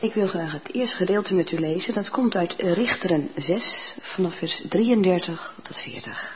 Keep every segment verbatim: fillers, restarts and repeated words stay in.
Ik wil graag het eerste gedeelte met u lezen. Dat komt uit Richteren zes, vanaf vers drieëndertig tot veertig.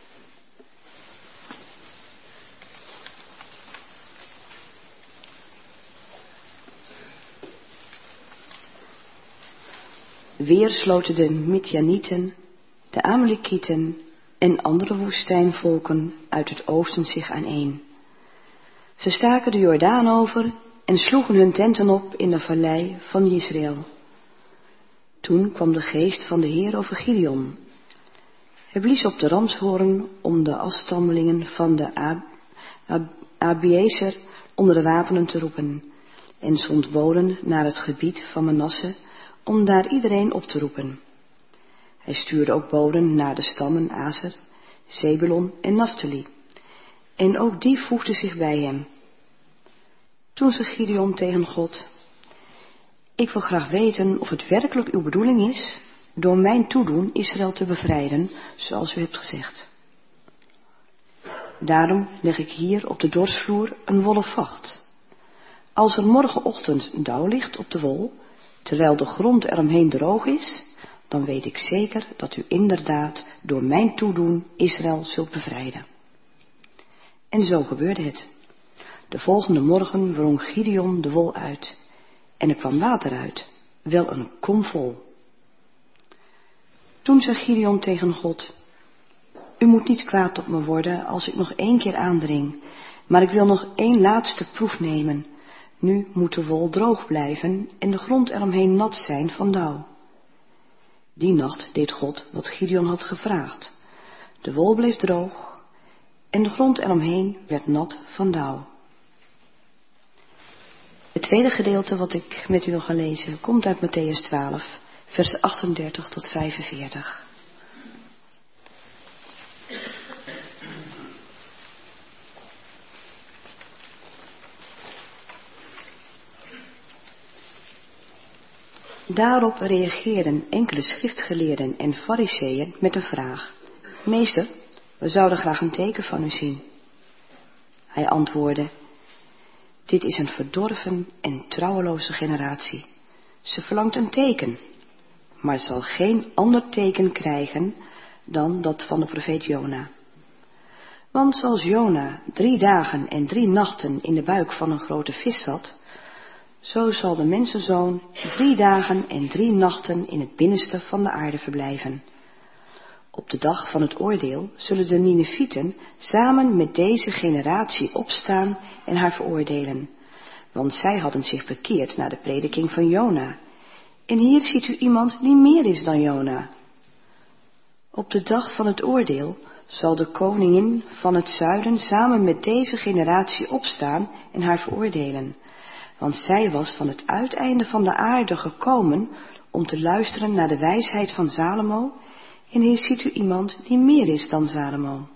Weer sloten de Midjanieten, de Amalekieten en andere woestijnvolken uit het oosten zich aaneen. Ze staken de Jordaan over en sloegen hun tenten op in de vallei van Israël. Toen kwam de geest van de Heer over Gideon. Hij blies op de ramshoorn om de afstammelingen van de Ab- Ab- Abiezer onder de wapenen te roepen en zond boden naar het gebied van Manasse om daar iedereen op te roepen. Hij stuurde ook boden naar de stammen Aser, Zebulon en Naphtali. En ook die voegden zich bij hem. Toen zei Gideon tegen God: Ik wil graag weten of het werkelijk uw bedoeling is door mijn toedoen Israël te bevrijden, zoals u hebt gezegd. Daarom leg ik hier op de dorsvloer een wollen vacht. Als er morgenochtend dauw ligt op de wol, terwijl de grond eromheen droog is, dan weet ik zeker dat u inderdaad door mijn toedoen Israël zult bevrijden. En zo gebeurde het. De volgende morgen wrong Gideon de wol uit en er kwam water uit, wel een kom vol. Toen zei Gideon tegen God: U moet niet kwaad op me worden als ik nog één keer aandring, maar ik wil nog één laatste proef nemen. Nu moet de wol droog blijven en de grond eromheen nat zijn van dauw. Die nacht deed God wat Gideon had gevraagd. De wol bleef droog en de grond eromheen werd nat van dauw. Het tweede gedeelte wat ik met u wil gaan lezen komt uit Mattheüs twaalf, vers achtendertig tot vijfenveertig. Daarop reageerden enkele schriftgeleerden en fariseeën met een vraag: Meester, we zouden graag een teken van u zien. Hij antwoordde: Dit is een verdorven en trouweloze generatie. Ze verlangt een teken, maar zal geen ander teken krijgen dan dat van de profeet Jona. Want zoals Jona drie dagen en drie nachten in de buik van een grote vis zat, zo zal de mensenzoon drie dagen en drie nachten in het binnenste van de aarde verblijven. Op de dag van het oordeel zullen de Ninevieten samen met deze generatie opstaan en haar veroordelen, want zij hadden zich bekeerd naar de prediking van Jona. En hier ziet u iemand die meer is dan Jona. Op de dag van het oordeel zal de koningin van het zuiden samen met deze generatie opstaan en haar veroordelen, want zij was van het uiteinde van de aarde gekomen om te luisteren naar de wijsheid van Salomo, en hier ziet u iemand die meer is dan Salomo.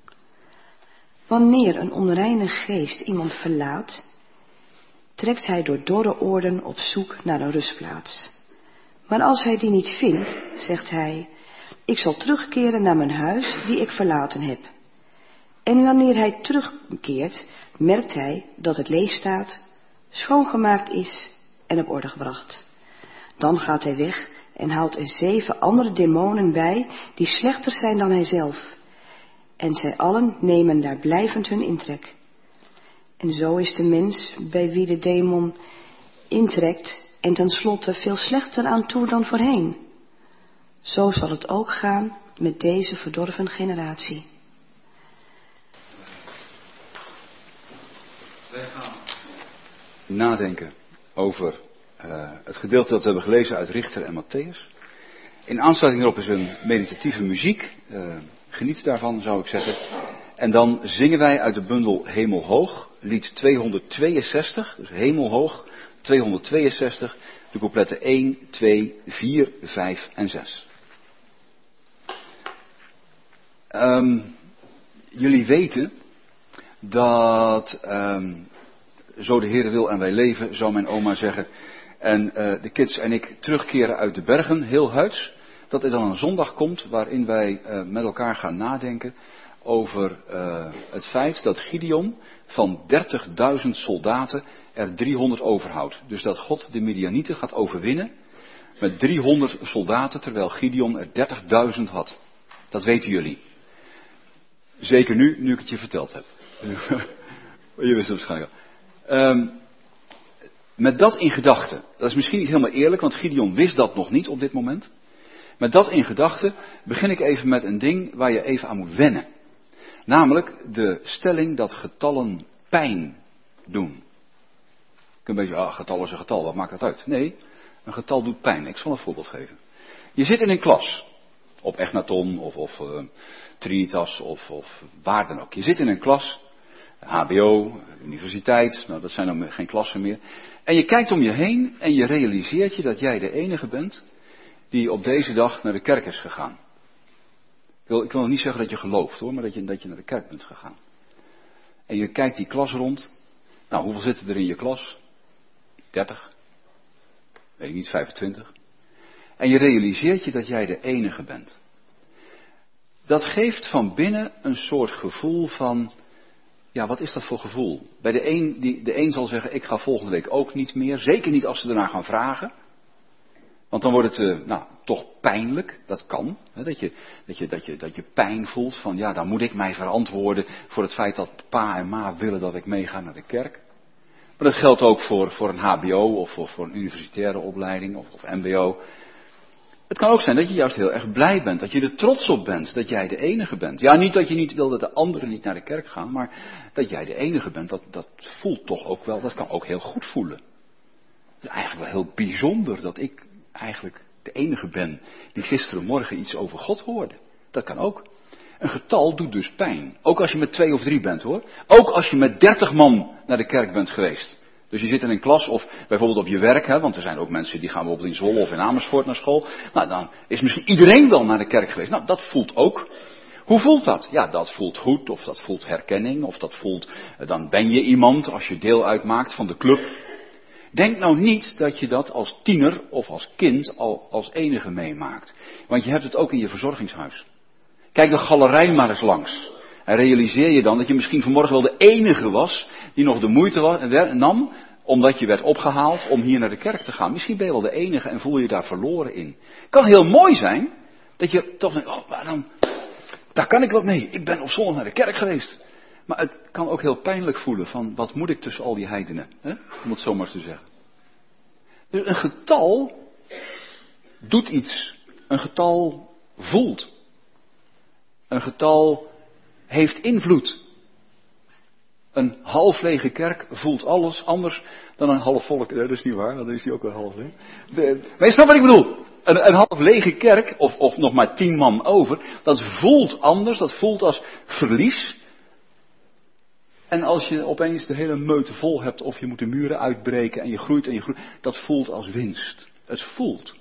Wanneer een onreine geest iemand verlaat, trekt hij door dorre oorden op zoek naar een rustplaats. Maar als hij die niet vindt, zegt hij: Ik zal terugkeren naar mijn huis die ik verlaten heb. En wanneer hij terugkeert, merkt hij dat het leeg staat, schoongemaakt is en op orde gebracht. Dan gaat hij weg en haalt er zeven andere demonen bij, die slechter zijn dan hijzelf. En zij allen nemen daar blijvend hun intrek. En zo is de mens bij wie de demon intrekt en tenslotte veel slechter aan toe dan voorheen. Zo zal het ook gaan met deze verdorven generatie. Wij gaan nadenken over uh, het gedeelte dat we hebben gelezen uit Richter en Mattheüs. In aansluiting erop is een meditatieve muziek. Uh, geniet daarvan, zou ik zeggen. En dan zingen wij uit de bundel Hemelhoog, lied tweehonderdtweeënzestig, dus Hemelhoog, tweehonderdtweeënzestig, de coupletten één, twee, vier, vijf en zes. Um, jullie weten dat, um, zo de Heere wil en wij leven, zou mijn oma zeggen, en uh, de kids en ik terugkeren uit de bergen, heel huids, dat er dan een zondag komt waarin wij uh, met elkaar gaan nadenken over uh, het feit dat Gideon van dertigduizend soldaten er driehonderd overhoudt. Dus dat God de Midianieten gaat overwinnen met driehonderd soldaten, terwijl Gideon er dertigduizend had. Dat weten jullie. Zeker nu, nu ik het je verteld heb. Je wist het waarschijnlijk al. Um, met dat in gedachten. Dat is misschien niet helemaal eerlijk, want Gideon wist dat nog niet op dit moment. Met dat in gedachten begin ik even met een ding waar je even aan moet wennen. Namelijk de stelling dat getallen pijn doen. Je kunt een beetje, ah, getal is een getal, wat maakt dat uit? Nee, een getal doet pijn. Ik zal een voorbeeld geven. Je zit in een klas. Op Echnaton of, of uh, Trinitas of, of waar dan ook. Je zit in een klas, H B O, universiteit, nou dat zijn dan geen klassen meer. En je kijkt om je heen en je realiseert je dat jij de enige bent die op deze dag naar de kerk is gegaan. Ik wil, ik wil niet zeggen dat je gelooft hoor, maar dat je, dat je naar de kerk bent gegaan. En je kijkt die klas rond. Nou, hoeveel zitten er in je klas? dertig? Weet ik niet, vijfentwintig? En je realiseert je dat jij de enige bent. Dat geeft van binnen een soort gevoel van, ja, wat is dat voor gevoel? Bij de een, die, de een zal zeggen, ik ga volgende week ook niet meer. Zeker niet als ze ernaar gaan vragen. Want dan wordt het, uh, nou, toch pijnlijk. Dat kan. Hè, dat, je, dat, je, dat, je, dat je pijn voelt van, ja, dan moet ik mij verantwoorden voor het feit dat pa en ma willen dat ik meega naar de kerk. Maar dat geldt ook voor, voor een H B O of voor, voor een universitaire opleiding of, of M B O. Het kan ook zijn dat je juist heel erg blij bent, dat je er trots op bent, dat jij de enige bent. Ja, niet dat je niet wil dat de anderen niet naar de kerk gaan, maar dat jij de enige bent, dat, dat voelt toch ook wel, dat kan ook heel goed voelen. Het is eigenlijk wel heel bijzonder dat ik eigenlijk de enige ben die gisterenmorgen iets over God hoorde. Dat kan ook. Een getal doet dus pijn. Ook als je met twee of drie bent hoor. Ook als je met dertig man naar de kerk bent geweest. Dus je zit in een klas of bijvoorbeeld op je werk, hè, want er zijn ook mensen die gaan bijvoorbeeld in Zwolle of in Amersfoort naar school. Nou, dan is misschien iedereen wel naar de kerk geweest. Nou, dat voelt ook. Hoe voelt dat? Ja, dat voelt goed, of dat voelt herkenning, of dat voelt, dan ben je iemand als je deel uitmaakt van de club. Denk nou niet dat je dat als tiener of als kind al als enige meemaakt. Want je hebt het ook in je verzorgingshuis. Kijk de galerij maar eens langs. En realiseer je dan dat je misschien vanmorgen wel de enige was die nog de moeite was, nam, omdat je werd opgehaald om hier naar de kerk te gaan. Misschien ben je wel de enige en voel je daar verloren in. Het kan heel mooi zijn dat je toch denkt, oh, maar dan, daar kan ik wat mee. Ik ben op zondag naar de kerk geweest. Maar het kan ook heel pijnlijk voelen van, wat moet ik tussen al die heidenen? Hè? Om het zo maar te zeggen. Dus een getal doet iets. Een getal voelt. Een getal heeft invloed. Een half lege kerk voelt alles anders dan een half volk. Dat is niet waar, dan is die ook wel half leeg. De, maar je snapt wat ik bedoel. Een, een half lege kerk, of, of nog maar tien man over, dat voelt anders, dat voelt als verlies. En als je opeens de hele meute vol hebt, of je moet de muren uitbreken en je groeit en je groeit, dat voelt als winst. Het voelt.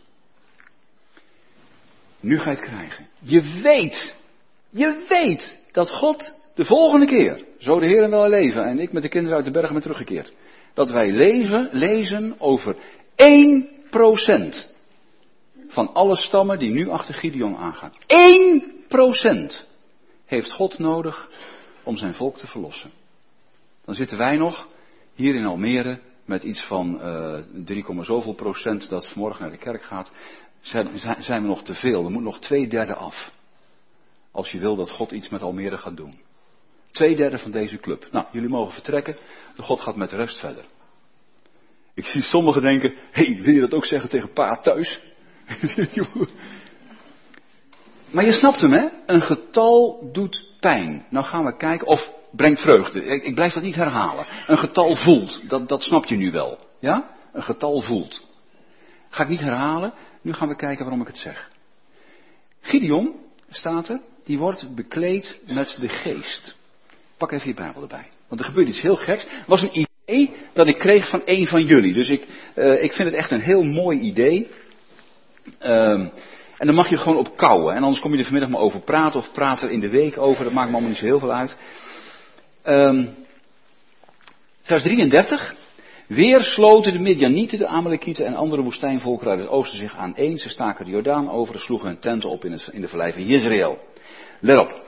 Nu ga je het krijgen. Je weet, je weet dat God de volgende keer, zo de Heer en wel leven en ik met de kinderen uit de bergen ben teruggekeerd, dat wij lezen, lezen over één procent van alle stammen die nu achter Gideon aangaan. één procent heeft God nodig om zijn volk te verlossen. Dan zitten wij nog hier in Almere met iets van uh, drie, zoveel procent dat morgen naar de kerk gaat. Zijn, zijn we nog te veel. Er moet nog twee derde af. Als je wil dat God iets met Almere gaat doen. Twee derde van deze club. Nou, jullie mogen vertrekken. De God gaat met de rest verder. Ik zie sommigen denken, hé, hey, wil je dat ook zeggen tegen pa thuis? Maar je snapt hem, hè? Een getal doet pijn. Nou gaan we kijken, of brengt vreugde. Ik, ik blijf dat niet herhalen. Een getal voelt, dat, dat snap je nu wel. Ja? Een getal voelt. Ga ik niet herhalen, nu gaan we kijken waarom ik het zeg. Gideon, staat er, die wordt bekleed met de geest. Pak even je Bijbel erbij. Want er gebeurt iets heel geks. Het was een idee dat ik kreeg van een van jullie. Dus ik, uh, ik vind het echt een heel mooi idee. Um, en dan mag je gewoon op kouwen. En anders kom je er vanmiddag maar over praten. Of praat er in de week over. Dat maakt me allemaal niet zo heel veel uit. Um, vers drieëndertig. Weer sloten de Midianieten, de Amalekieten en andere woestijnvolkeren uit het oosten zich aaneen. Ze staken de Jordaan over en sloegen hun tenten op in, het, in de vallei van Jezreel. Let op.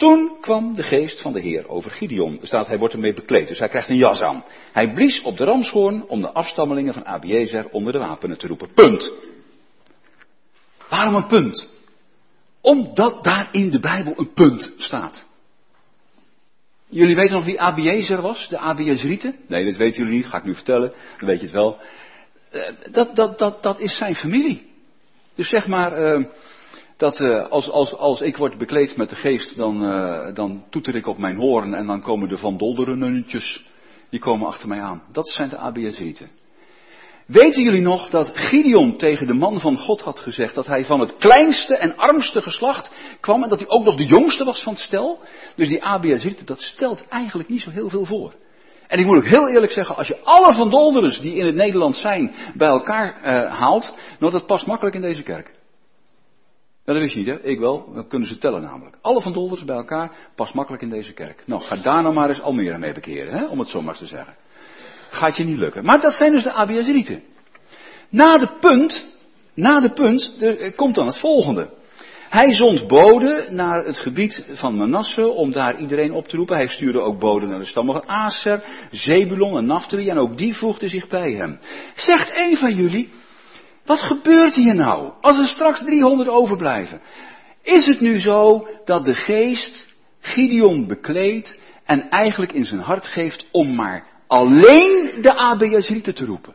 Toen kwam de geest van de Heer over Gideon. Er staat, hij wordt ermee bekleed, dus hij krijgt een jas aan. Hij blies op de ramshoorn om de afstammelingen van Abiezer onder de wapenen te roepen. Punt. Waarom een punt? Omdat daar in de Bijbel een punt staat. Jullie weten nog wie Abiezer was? De Abiezerieten? Nee, dat weten jullie niet, ga ik nu vertellen. Dan weet je het wel. Dat, dat, dat, dat is zijn familie. Dus zeg maar, uh, dat uh, als, als, als ik word bekleed met de geest, dan, uh, dan toeter ik op mijn hoorn en dan komen de Van Dolderenetjes, die komen achter mij aan. Dat zijn de Abiezerieten. Weten jullie nog dat Gideon tegen de man van God had gezegd dat hij van het kleinste en armste geslacht kwam en dat hij ook nog de jongste was van het stel? Dus die Abiezerieten, dat stelt eigenlijk niet zo heel veel voor. En ik moet ook heel eerlijk zeggen, als je alle Van Dolderens die in het Nederland zijn bij elkaar uh, haalt, nou dat past makkelijk in deze kerk. Ja, dat wist je niet, hè? Ik wel. Dan kunnen ze tellen namelijk. Alle Van Dolderens bij elkaar past makkelijk in deze kerk. Nou, ga daar nou maar eens Almere mee bekeren, hè? Om het zo maar te zeggen. Gaat je niet lukken. Maar dat zijn dus de Abiezerieten. Na de punt, na de punt, er komt dan het volgende. Hij zond boden naar het gebied van Manasse om daar iedereen op te roepen. Hij stuurde ook boden naar de stammen van Aser, Zebulon en Naftali en ook die voegden zich bij hem. Zegt een van jullie, wat gebeurt hier nou als er straks driehonderd overblijven? Is het nu zo dat de geest Gideon bekleedt en eigenlijk in zijn hart geeft om maar alleen de Abiezerieten te roepen?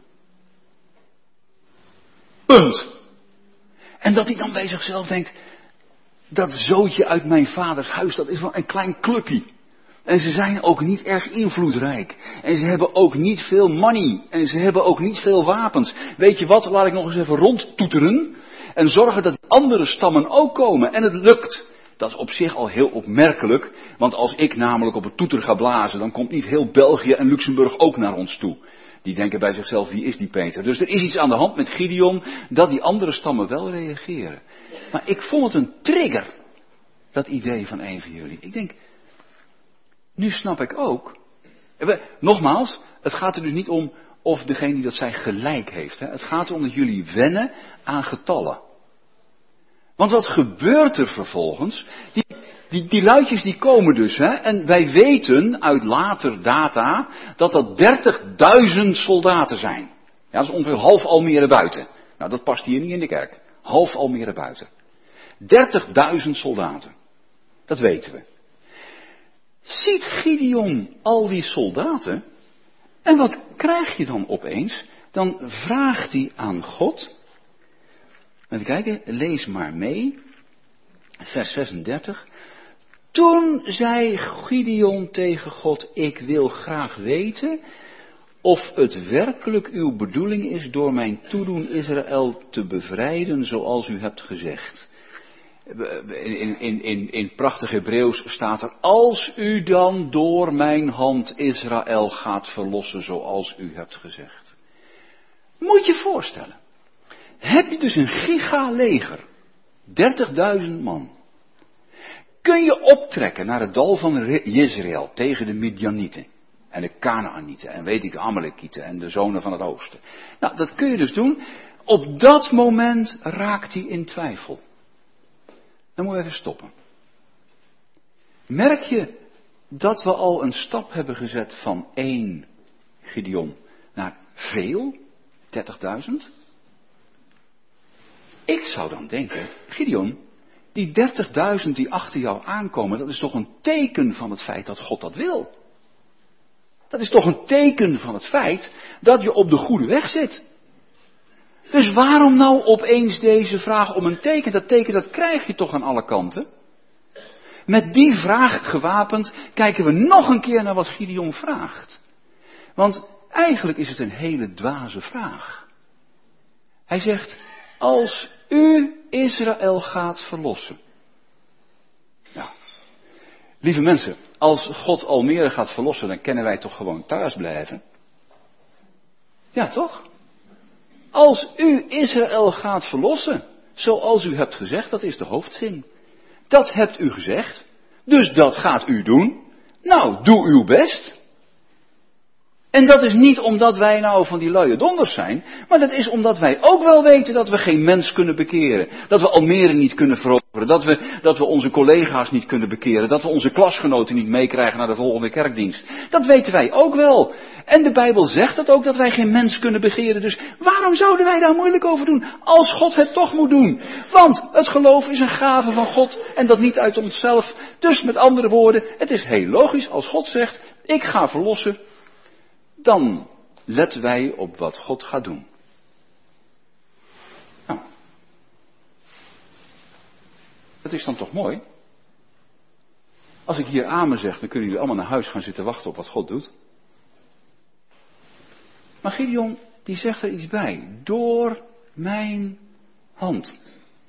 Punt. En dat hij dan bij zichzelf denkt, dat zootje uit mijn vaders huis, dat is wel een klein clubje. En ze zijn ook niet erg invloedrijk. En ze hebben ook niet veel money. En ze hebben ook niet veel wapens. Weet je wat, laat ik nog eens even rondtoeteren. En zorgen dat andere stammen ook komen. En het lukt. Dat is op zich al heel opmerkelijk. Want als ik namelijk op het toeter ga blazen, dan komt niet heel België en Luxemburg ook naar ons toe. Die denken bij zichzelf, wie is die Peter? Dus er is iets aan de hand met Gideon, dat die andere stammen wel reageren. Maar ik vond het een trigger, dat idee van een van jullie. Ik denk, nu snap ik ook. Nogmaals, het gaat er dus niet om of degene die dat zei gelijk heeft. Hè? Het gaat erom dat jullie wennen aan getallen. Want wat gebeurt er vervolgens? Die, die, die luidjes die komen dus. Hè? En wij weten uit later data dat dat dertigduizend soldaten zijn. Ja, dat is ongeveer half Almere buiten. Nou, dat past hier niet in de kerk. Half Almere buiten. dertigduizend soldaten. Dat weten we. Ziet Gideon al die soldaten? En wat krijg je dan opeens? Dan vraagt hij aan God. Even kijken, lees maar mee. Vers zesendertig. Toen zei Gideon tegen God, ik wil graag weten of het werkelijk uw bedoeling is door mijn toedoen Israël te bevrijden zoals u hebt gezegd. In, in, in, in prachtig Hebreeuws staat er, als u dan door mijn hand Israël gaat verlossen zoals u hebt gezegd. Moet je je voorstellen. Heb je dus een gigaleger, dertigduizend man. Kun je optrekken naar het dal van Jezreel tegen de Midianieten en de Kanaanieten en weet ik de Amalekieten en de zonen van het oosten. Nou, dat kun je dus doen. Op dat moment raakt hij in twijfel. Dan moeten we even stoppen. Merk je dat we al een stap hebben gezet van één Gideon naar veel, dertigduizend? Ik zou dan denken, Gideon, die dertigduizend die achter jou aankomen, dat is toch een teken van het feit dat God dat wil. Dat is toch een teken van het feit dat je op de goede weg zit. Dus waarom nou opeens deze vraag om een teken? Dat teken dat krijg je toch aan alle kanten? Met die vraag gewapend kijken we nog een keer naar wat Gideon vraagt. Want eigenlijk is het een hele dwaze vraag. Hij zegt, als u Israël gaat verlossen. Nou, lieve mensen, als God Almere gaat verlossen, dan kunnen wij toch gewoon thuis blijven? Ja, toch? Als u Israël gaat verlossen, zoals u hebt gezegd, dat is de hoofdzin. Dat hebt u gezegd, dus dat gaat u doen. Nou, doe uw best. En dat is niet omdat wij nou van die luie donders zijn, maar dat is omdat wij ook wel weten dat we geen mens kunnen bekeren. Dat we Almere niet kunnen veroveren. Dat we, dat we onze collega's niet kunnen bekeren. Dat we onze klasgenoten niet meekrijgen naar de volgende kerkdienst. Dat weten wij ook wel. En de Bijbel zegt dat ook, dat wij geen mens kunnen begeren. Dus waarom zouden wij daar moeilijk over doen? Als God het toch moet doen. Want het geloof is een gave van God. En dat niet uit onszelf. Dus met andere woorden, het is heel logisch. Als God zegt, ik ga verlossen. Dan letten wij op wat God gaat doen. Dat is dan toch mooi? Als ik hier amen zeg, dan kunnen jullie allemaal naar huis gaan zitten wachten op wat God doet. Maar Gideon, die zegt er iets bij. Door mijn hand.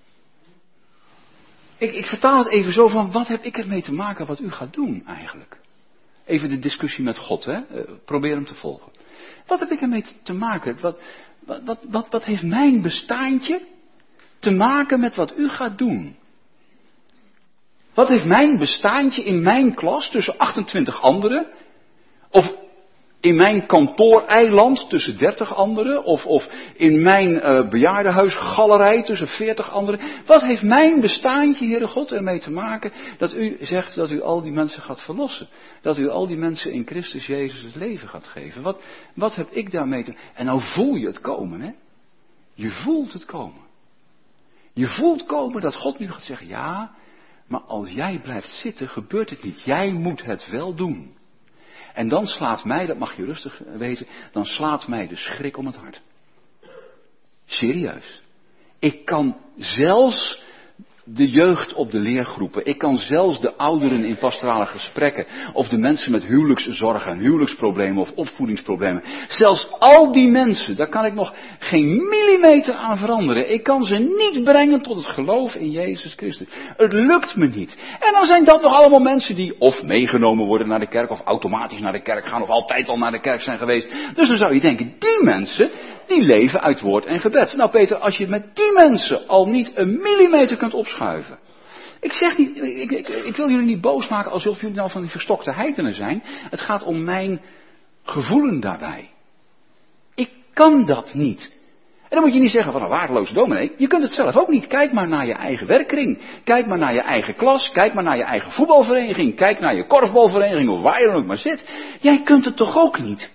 Ik, ik vertaal het even zo van, wat heb ik ermee te maken wat u gaat doen eigenlijk? Even de discussie met God, hè? Uh, probeer hem te volgen. Wat heb ik ermee te, te maken? Wat, wat, wat, wat, wat heeft mijn bestaantje te maken met wat u gaat doen? Wat heeft mijn bestaantje in mijn klas tussen achtentwintig anderen? Of in mijn kantooreiland tussen dertig anderen? Of, of in mijn uh, bejaardenhuisgalerij tussen veertig anderen? Wat heeft mijn bestaantje, Heere God, ermee te maken dat u zegt dat u al die mensen gaat verlossen? Dat u al die mensen in Christus Jezus het leven gaat geven? Wat, wat heb ik daarmee te... En nou voel je het komen, hè? Je voelt het komen. Je voelt komen dat God nu gaat zeggen, ja... Maar als jij blijft zitten, gebeurt het niet. Jij moet het wel doen. En dan slaat mij, dat mag je rustig weten, dan slaat mij de schrik om het hart. Serieus. Ik kan zelfs de jeugd op de leergroepen, ik kan zelfs de ouderen in pastorale gesprekken, of de mensen met huwelijkszorgen en huwelijksproblemen of opvoedingsproblemen. Zelfs al die mensen, daar kan ik nog geen millimeter aan veranderen. Ik kan ze niet brengen tot het geloof in Jezus Christus. Het lukt me niet. En dan zijn dat nog allemaal mensen die of meegenomen worden naar de kerk, of automatisch naar de kerk gaan, of altijd al naar de kerk zijn geweest. Dus dan zou je denken, die mensen, die leven uit woord en gebed. Nou Peter, als je met die mensen al niet een millimeter kunt opschuiven. Ik zeg niet, ik, ik, ik wil jullie niet boos maken alsof jullie nou van die verstokte heidenen zijn. Het gaat om mijn gevoelen daarbij. Ik kan dat niet. En dan moet je niet zeggen van een waardeloze dominee. Je kunt het zelf ook niet. Kijk maar naar je eigen werkkring. Kijk maar naar je eigen klas. Kijk maar naar je eigen voetbalvereniging. Kijk naar je korfbalvereniging of waar je dan ook maar zit. Jij kunt het toch ook niet?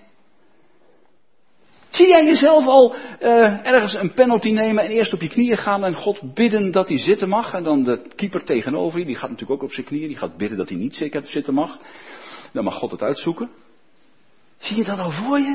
Zie jij jezelf al uh, ergens een penalty nemen en eerst op je knieën gaan en God bidden dat hij zitten mag? En dan de keeper tegenover je, die gaat natuurlijk ook op zijn knieën, die gaat bidden dat hij niet zeker zitten mag. Dan mag God het uitzoeken. Zie je dat al voor je?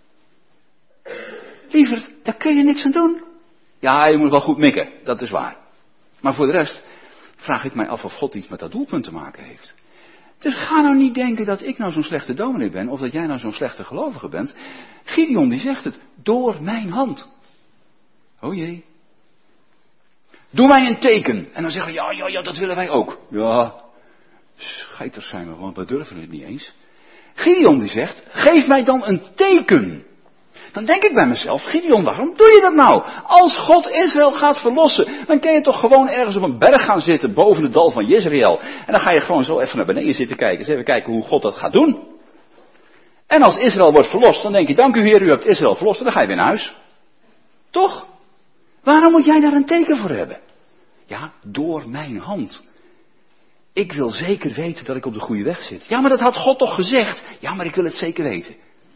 Lieverd, daar kun je niks aan doen. Ja, je moet wel goed mikken, dat is waar. Maar voor de rest vraag ik mij af of God iets met dat doelpunt te maken heeft. Dus ga nou niet denken dat ik nou zo'n slechte dominee ben, of dat jij nou zo'n slechte gelovige bent. Gideon die zegt het, door mijn hand. O jee. Doe mij een teken. En dan zeggen we, ja, ja, ja, dat willen wij ook. Ja, scheiters zijn we, want we durven het niet eens. Gideon die zegt, geef mij dan een teken. Dan denk ik bij mezelf, Gideon, waarom doe je dat nou? Als God Israël gaat verlossen, dan kun je toch gewoon ergens op een berg gaan zitten, boven het dal van Jezreel. En dan ga je gewoon zo even naar beneden zitten kijken, eens even kijken hoe God dat gaat doen. En als Israël wordt verlost, dan denk je, dank u Heer, u hebt Israël verlost, en dan ga je weer naar huis. Toch? Waarom moet jij daar een teken voor hebben? Ja, door mijn hand. Ik wil zeker weten dat ik op de goede weg zit. Ja, maar dat had God toch gezegd? Ja, maar ik wil het zeker weten.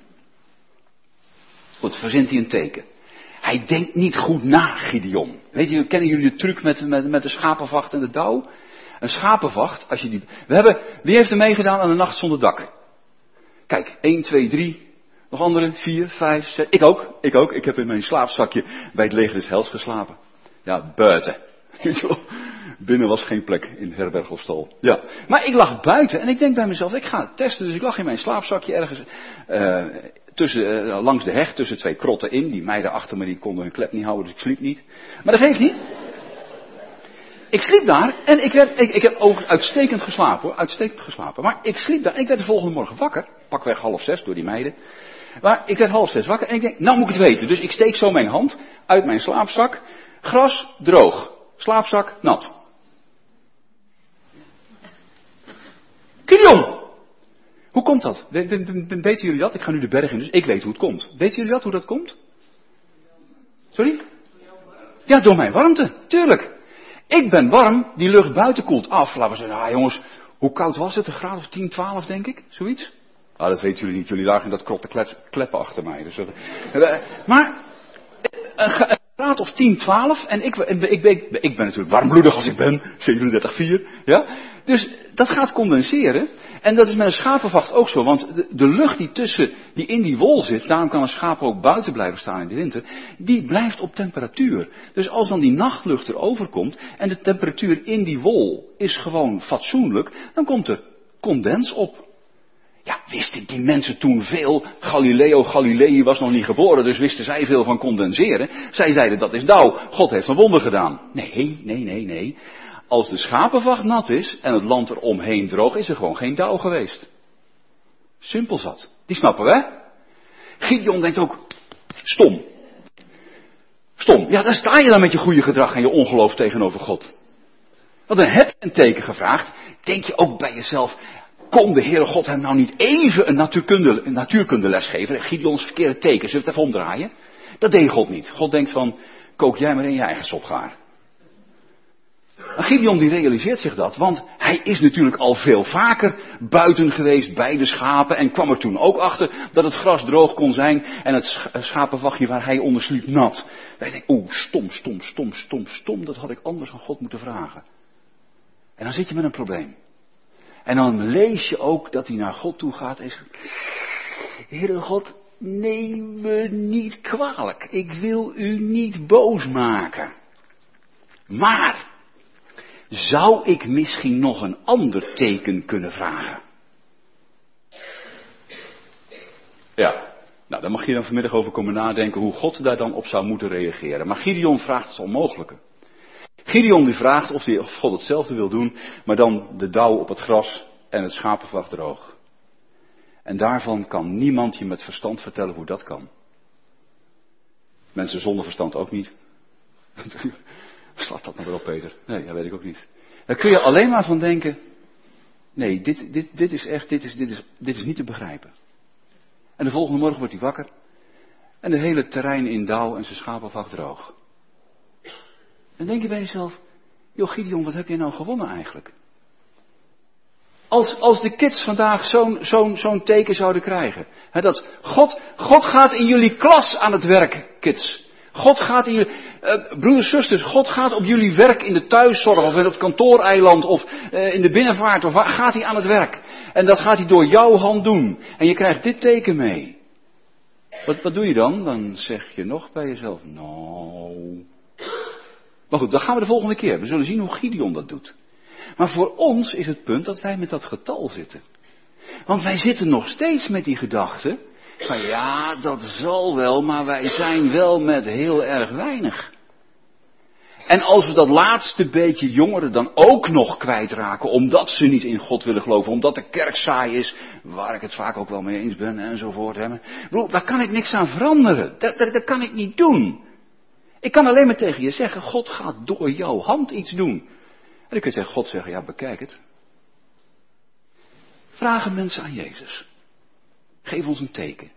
Goed, verzint hij een teken. Hij denkt niet goed na, Gideon. Weet je, kennen jullie de truc met, met, met de schapenvacht en de dauw? Een schapenvacht, als je die... We hebben, wie heeft er meegedaan aan een nacht zonder dak? Kijk, één, twee, drie, nog anderen, vier, vijf, zes... Ik ook, ik ook. Ik heb in mijn slaapzakje bij het leger des Hels geslapen. Ja, buiten. Binnen was geen plek in herberg of stal. Ja, maar ik lag buiten en ik denk bij mezelf, ik ga het testen. Dus ik lag in mijn slaapzakje ergens uh, tussen, uh, langs de heg, tussen twee krotten in. Die meiden achter me, die konden hun klep niet houden, dus ik sliep niet. Maar dat geeft niet. Ik sliep daar en ik, werd, ik, ik heb ook uitstekend geslapen hoor, uitstekend geslapen. Maar ik sliep daar en ik werd de volgende morgen wakker. Pakweg half zes door die meiden. Maar ik werd half zes wakker en ik denk, nou moet ik het weten. Dus ik steek zo mijn hand uit mijn slaapzak. Gras, droog. Slaapzak, nat. Gideon! Hoe komt dat? Weten jullie dat? Ik ga nu de berg in, dus ik weet hoe het komt. Weten jullie dat, hoe dat komt? Sorry? Ja, door mijn warmte, tuurlijk. Ik ben warm, die lucht buiten koelt af. Laten we zeggen, ah jongens, hoe koud was het? Een graad of tien, twaalf denk ik, zoiets. Ah, dat weten jullie niet, jullie lagen in dat krotte kleppen achter mij. Dus dat, maar, een graad of tien, twaalf, en ik, ik, ik, ik, ik ben natuurlijk warmbloedig als ik ben, zevenendertig komma vier, ja. Dus dat gaat condenseren. En dat is met een schapenvacht ook zo, want de, de lucht die tussen, die in die wol zit, daarom kan een schaap ook buiten blijven staan in de winter, die blijft op temperatuur. Dus als dan die nachtlucht erover komt, en de temperatuur in die wol is gewoon fatsoenlijk, dan komt er condens op. Ja, wisten die mensen toen veel? Galileo Galilei was nog niet geboren, dus wisten zij veel van condenseren. Zij zeiden dat is dauw, God heeft een wonder gedaan. Nee, nee, nee, nee. Als de schapenvacht nat is en het land eromheen droog, is er gewoon geen dauw geweest. Simpel zat. Die snappen we, hè? Gideon denkt ook, stom. Stom. Ja, daar sta je dan met je goede gedrag en je ongeloof tegenover God. Want dan heb je een teken gevraagd. Denk je ook bij jezelf, kon de Heere God hem nou niet even een natuurkunde, een natuurkundeles geven? Gideons verkeerde teken, zullen we het even omdraaien? Dat deed God niet. God denkt van, kook jij maar in je eigen sopgaar. En Gideon die realiseert zich dat, want hij is natuurlijk al veel vaker buiten geweest bij de schapen en kwam er toen ook achter dat het gras droog kon zijn en het schapenvachtje waar hij onder sliep nat. Wij denken, oeh, stom, stom, stom, stom, stom, dat had ik anders aan God moeten vragen. En dan zit je met een probleem. En dan lees je ook dat hij naar God toe gaat en zegt, Heere God, neem me niet kwalijk, ik wil u niet boos maken. Maar, zou ik misschien nog een ander teken kunnen vragen? Ja, nou daar mag je dan vanmiddag over komen nadenken hoe God daar dan op zou moeten reageren. Maar Gideon vraagt het onmogelijke. Gideon die vraagt of, die, of God hetzelfde wil doen, maar dan de dauw op het gras en het schapenvacht droog. En daarvan kan niemand je met verstand vertellen hoe dat kan. Mensen zonder verstand ook niet. Slaat dat maar op, Peter? Nee, dat weet ik ook niet. Daar kun je alleen maar van denken, nee, dit, dit, dit is echt, dit is, dit, is, dit is niet te begrijpen. En de volgende morgen wordt hij wakker. En de hele terrein in dauw en zijn schapenvacht droog. Dan denk je bij jezelf, joh Gideon, wat heb jij nou gewonnen eigenlijk? Als, als de kids vandaag zo'n, zo'n, zo'n teken zouden krijgen. Hè, dat God, God gaat in jullie klas aan het werk, kids. God gaat in jullie, uh, broeders, zusters, God gaat op jullie werk in de thuiszorg of op het kantooreiland of uh, in de binnenvaart of waar gaat hij aan het werk. En dat gaat hij door jouw hand doen. En je krijgt dit teken mee. Wat, wat doe je dan? Dan zeg je nog bij jezelf, nou. Maar goed, dat gaan we de volgende keer. We zullen zien hoe Gideon dat doet. Maar voor ons is het punt dat wij met dat getal zitten. Want wij zitten nog steeds met die gedachte van ja, dat zal wel, maar wij zijn wel met heel erg weinig. En als we dat laatste beetje jongeren dan ook nog kwijtraken, omdat ze niet in God willen geloven, omdat de kerk saai is, waar ik het vaak ook wel mee eens ben enzovoort. Hè. Bedoel, daar kan ik niks aan veranderen. Dat, dat, dat kan ik niet doen. Ik kan alleen maar tegen je zeggen, God gaat door jouw hand iets doen. En dan kun je tegen God zeggen, ja bekijk het. Vragen mensen aan Jezus. Geef ons een teken.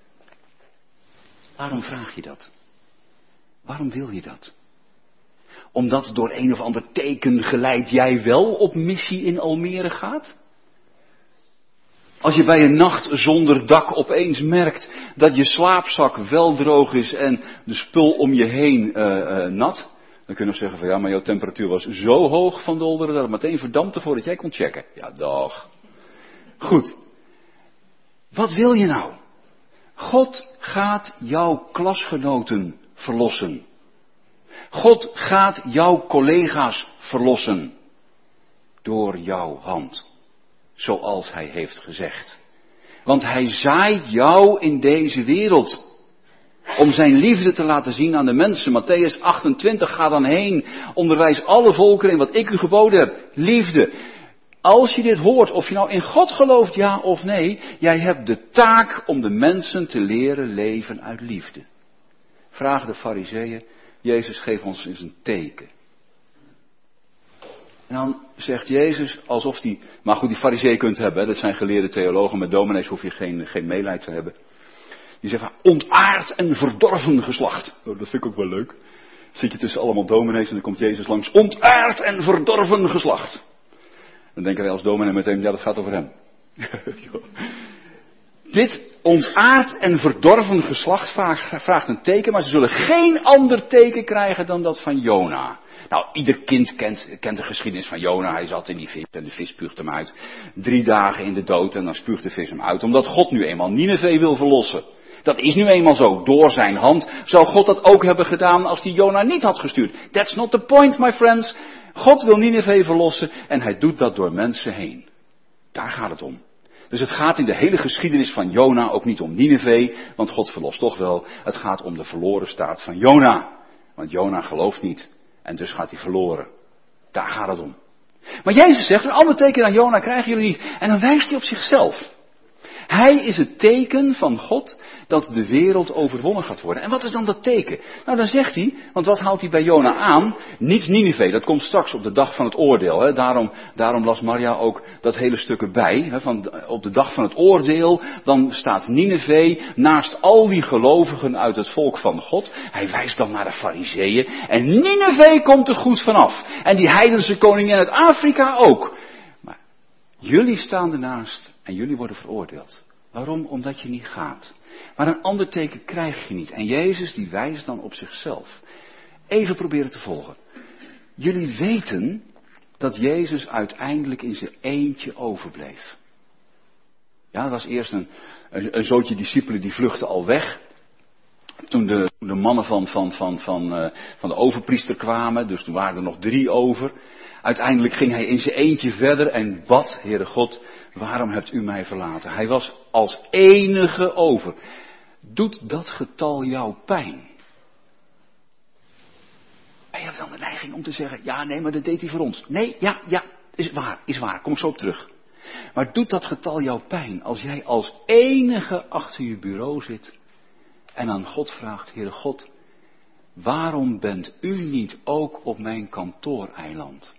Waarom vraag je dat? Waarom wil je dat? Omdat door een of ander teken geleid jij wel op missie in Almere gaat? Als je bij een nacht zonder dak opeens merkt dat je slaapzak wel droog is en de spul om je heen uh, uh, nat. Dan kun je nog zeggen van ja, maar jouw temperatuur was zo hoog van Dolderen dat het meteen verdampte voordat jij kon checken. Ja, dag. Goed. Wat wil je nou? God gaat jouw klasgenoten verlossen. God gaat jouw collega's verlossen. Door jouw hand. Zoals hij heeft gezegd. Want hij zaait jou in deze wereld. Om zijn liefde te laten zien aan de mensen. Matthäus achtentwintig, ga dan heen. Onderwijs alle volkeren in wat ik u geboden heb. Liefde. Als je dit hoort, of je nou in God gelooft, ja of nee. Jij hebt de taak om de mensen te leren leven uit liefde. Vragen de fariseeën. Jezus, geef ons eens een teken. En dan zegt Jezus, alsof die, maar goed, die fariseeën kunt hebben, hè, dat zijn geleerde theologen, met dominees hoef je geen, geen meelijden te hebben. Die zeggen, ontaard en verdorven geslacht. Oh, dat vind ik ook wel leuk. Zit je tussen allemaal dominees en dan komt Jezus langs. Ontaard en verdorven geslacht. Dan denken wij als dominee meteen, ja, dat gaat over hem. Dit ontaard en verdorven geslacht vraagt een teken, maar ze zullen geen ander teken krijgen dan dat van Jona. Nou, ieder kind kent, kent de geschiedenis van Jona. Hij zat in die vis en de vis spuugt hem uit. Drie dagen in de dood en dan spuugt de vis hem uit. Omdat God nu eenmaal Nineve wil verlossen. Dat is nu eenmaal zo. Door zijn hand zou God dat ook hebben gedaan als hij Jona niet had gestuurd. That's not the point, my friends. God wil Nineve verlossen en hij doet dat door mensen heen. Daar gaat het om. Dus het gaat in de hele geschiedenis van Jona ook niet om Nineve, want God verlost toch wel. Het gaat om de verloren staat van Jona. Want Jona gelooft niet en dus gaat hij verloren. Daar gaat het om. Maar Jezus zegt, een ander teken dan Jona krijgen jullie niet. En dan wijst hij op zichzelf. Hij is het teken van God dat de wereld overwonnen gaat worden. En wat is dan dat teken? Nou, dan zegt hij, want wat houdt hij bij Jona aan? Niet Nineve, dat komt straks op de dag van het oordeel. Hè. Daarom, daarom las Maria ook dat hele stuk erbij. Hè, van, op de dag van het oordeel, dan staat Nineve naast al die gelovigen uit het volk van God. Hij wijst dan naar de Farizeeën. En Nineve komt er goed vanaf. En die heidense koningin uit Afrika ook. Maar jullie staan ernaast. En jullie worden veroordeeld. Waarom? Omdat je niet gaat. Maar een ander teken krijg je niet. En Jezus die wijst dan op zichzelf. Even proberen te volgen. Jullie weten dat Jezus uiteindelijk in zijn eentje overbleef. Ja, er was eerst een, een, een zootje discipelen die vluchtten al weg. Toen de, toen de mannen van, van, van, van, uh, van de overpriester kwamen, dus toen waren er nog drie over. Uiteindelijk ging hij in zijn eentje verder en bad, Heere God, waarom hebt u mij verlaten? Hij was als enige over. Doet dat getal jou pijn? En je hebt dan de neiging om te zeggen, ja nee, maar dat deed hij voor ons. Nee, ja, ja, is waar, is waar, kom ik zo op terug. Maar doet dat getal jou pijn als jij als enige achter je bureau zit en aan God vraagt, Heere God, waarom bent u niet ook op mijn kantooreiland?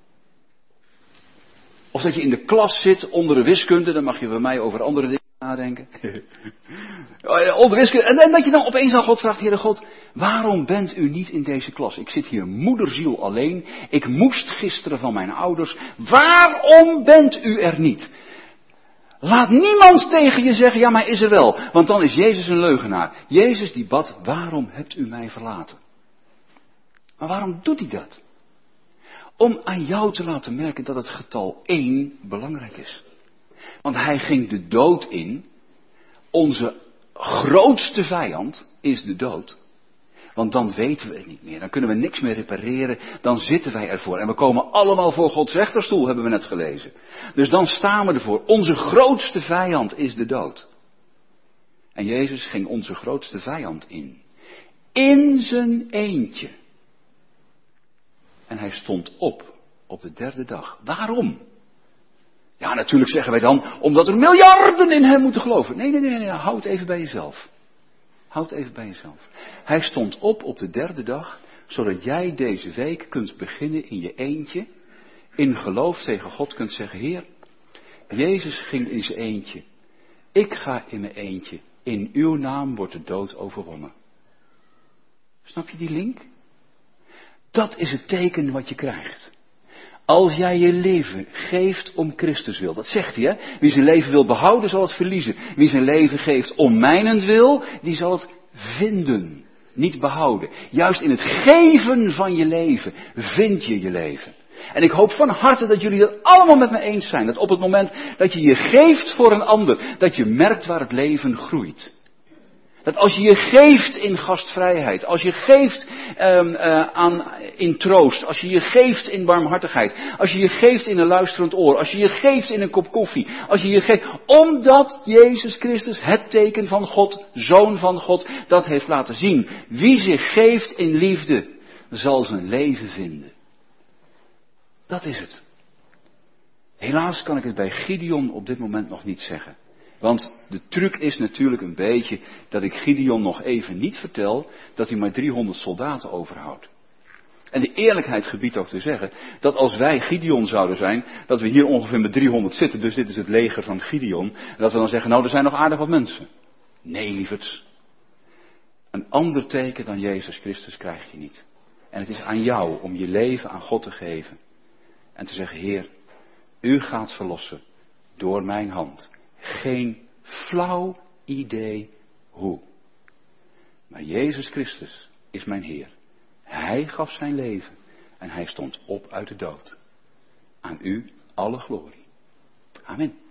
Of dat je in de klas zit onder de wiskunde, dan mag je bij mij over andere dingen nadenken. onder wiskunde, en, en dat je dan opeens aan God vraagt, Heere God, waarom bent u niet in deze klas? Ik zit hier moederziel alleen, ik moest gisteren van mijn ouders, waarom bent u er niet? Laat niemand tegen je zeggen, ja maar is er wel, want dan is Jezus een leugenaar. Jezus die bad, waarom hebt u mij verlaten? Maar waarom doet hij dat? Om aan jou te laten merken dat het getal één belangrijk is. Want hij ging de dood in. Onze grootste vijand is de dood. Want dan weten we het niet meer. Dan kunnen we niks meer repareren. Dan zitten wij ervoor. En we komen allemaal voor Gods rechterstoel, hebben we net gelezen. Dus dan staan we ervoor. Onze grootste vijand is de dood. En Jezus ging onze grootste vijand in. In zijn eentje. En hij stond op, op de derde dag. Waarom? Ja, natuurlijk zeggen wij dan, omdat er miljarden in hem moeten geloven. Nee, nee, nee, nee, houd het even bij jezelf. Houd het even bij jezelf. Hij stond op op de derde dag, zodat jij deze week kunt beginnen in je eentje. In geloof tegen God kunt zeggen, Heer, Jezus ging in zijn eentje. Ik ga in mijn eentje. In uw naam wordt de dood overwonnen. Snap je die link? Dat is het teken wat je krijgt. Als jij je leven geeft om Christus wil. Dat zegt hij, hè. Wie zijn leven wil behouden, zal het verliezen. Wie zijn leven geeft om mijnentwil, die zal het vinden. Niet behouden. Juist in het geven van je leven vind je je leven. En ik hoop van harte dat jullie het allemaal met me eens zijn. Dat op het moment dat je je geeft voor een ander, dat je merkt waar het leven groeit. Dat als je je geeft in gastvrijheid, als je geeft um, uh, aan, in troost, als je je geeft in barmhartigheid, als je je geeft in een luisterend oor, als je je geeft in een kop koffie, als je je geeft, omdat Jezus Christus, het teken van God, Zoon van God, dat heeft laten zien. Wie zich geeft in liefde, zal zijn leven vinden. Dat is het. Helaas kan ik het bij Gideon op dit moment nog niet zeggen. Want de truc is natuurlijk een beetje dat ik Gideon nog even niet vertel dat hij maar driehonderd soldaten overhoudt. En de eerlijkheid gebiedt ook te zeggen dat als wij Gideon zouden zijn, dat we hier ongeveer met driehonderd zitten, dus dit is het leger van Gideon, en dat we dan zeggen, nou er zijn nog aardig wat mensen. Nee, lieverds. Een ander teken dan Jezus Christus krijg je niet. En het is aan jou om je leven aan God te geven. En te zeggen, Heer, u gaat verlossen door mijn hand. Geen flauw idee hoe. Maar Jezus Christus is mijn Heer. Hij gaf zijn leven en hij stond op uit de dood. Aan u alle glorie. Amen.